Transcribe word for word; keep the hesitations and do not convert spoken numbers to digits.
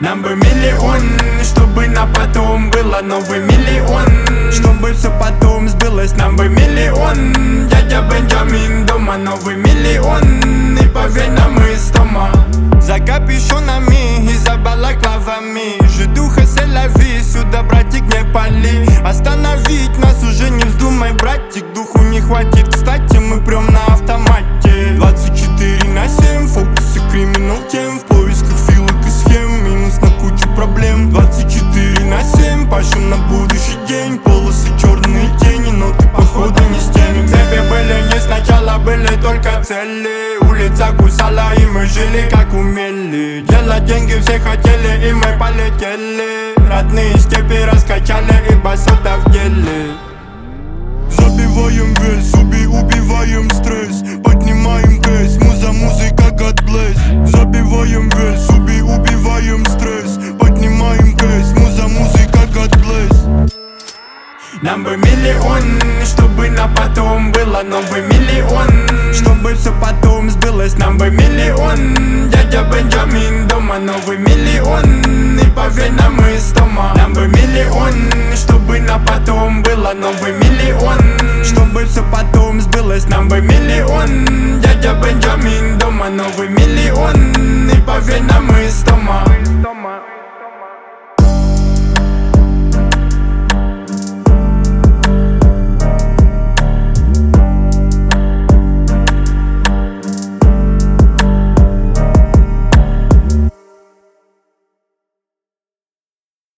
Нам бы миллион, чтобы на потом было новый миллион. Чтобы все потом сбылось, нам бы миллион. Дядя Бенджамин дома, новый миллион. И поверь нам из дома. За капюшонами и за балаклавами жидуха c'est la vie, сюда, братик, не пали. Остановить нас уже не вздумай, братик, духу не хватит. Кстати, мы прям на автомате. Двадцать четыре на семь, фокусы криминал тем. В поисках филок и схем, минус на кучу проблем. Двадцать четыре на семь, пашем на будущий день. Полосы черные тени, но ты походу не с теми. Цепи были не сначала, были только цели. Улица кусала, и мы жили как умели. Делать деньги все хотели, и мы полетели. Родные степи раскачали, и басота в деле. Забиваем вес, уби, убиваем стресс. Поднимаем кэс, муза, музыка, God bless. Забиваем вес, уби, убиваем стресс. Поднимаем кэс, муза, музыка, God bless. Нам бы миллион, чтобы на потом было новый миллион. Чтобы все потом сбылось, нам бы миллион. Дядя Бенджамин дома, новый миллион. И поверь нам из дома.